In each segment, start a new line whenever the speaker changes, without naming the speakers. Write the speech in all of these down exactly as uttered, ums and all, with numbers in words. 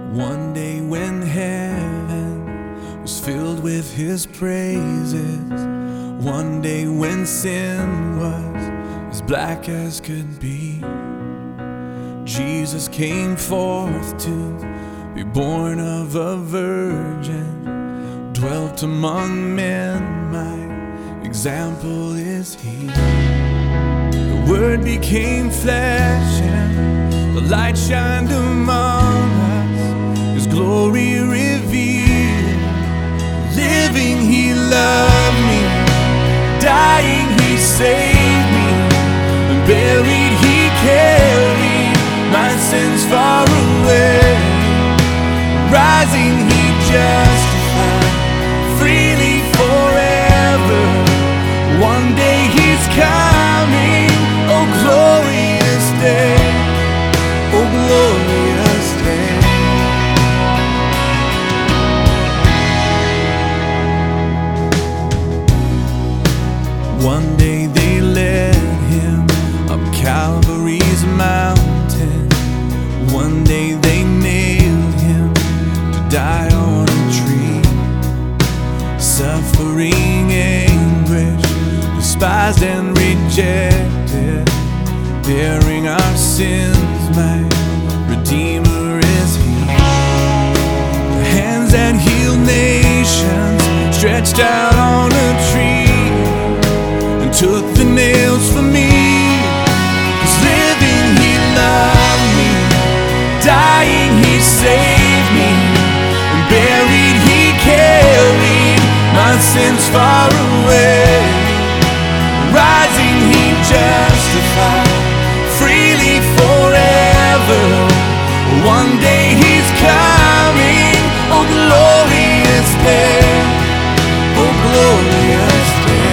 One day when heaven was filled with his praises, one day when sin was as black as could be, Jesus came forth to be born of a virgin, dwelt among men, my example is he. The Word became flesh and the light shined among us, his glory revealed. Living he loved me, dying he saved me, and buried he carried my sins far away. Rising he justified freely forever. One day he's coming, oh glorious day, oh glorious day. One day they led him up Calvary's mountain. One day they nailed him to die on a tree. Suffering anguish, despised and rejected, bearing our sins, my Redeemer is he. The hands that heal nations stretched out on a tree, and took the nails for me. 'Cause living he loved me, dying he saved me, and buried he carried my sins far away. Rising he justified freely forever. One day he's coming, oh glorious day, oh glorious day.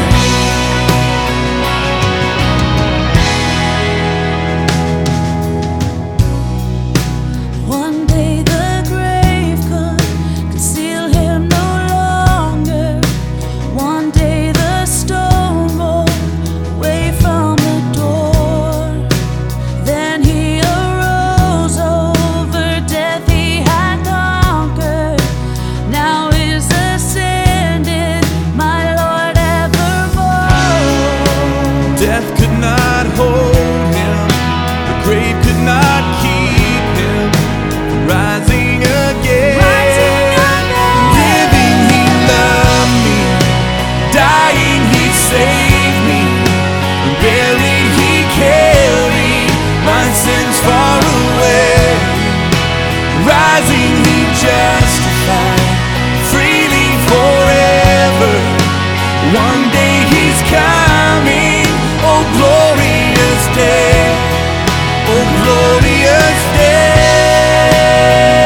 One day the grave could conceal him no longer. One day the stone rolled away from the door. Then he arose, over death he had conquered. Now is ascended, my Lord evermore.
Death could not hold him, the grave could not keep him from rising again.
Rising again.
Living he loved me, dying he saved me, and buried he carried my sins far away. Rising he justified freely forever. One day he's coming, oh glorious day, oh glorious day,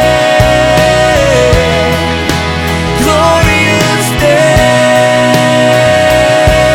glorious day.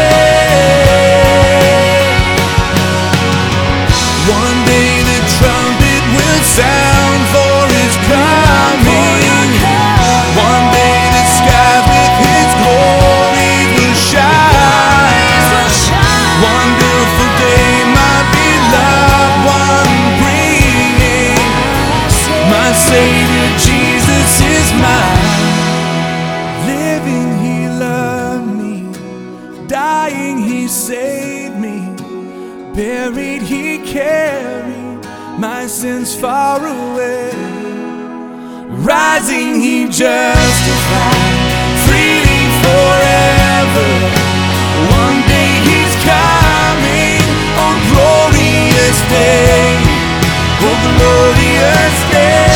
One day the trumpet will sound for his coming. One day the skies with his glory will shine. Wonderful day, my beloved one bringing. My Savior Jesus is mine. Living he loved me, dying he saved me, buried he carried my sins far away. Rising he justified freely forever. One day he's coming, oh glorious day, oh glorious day.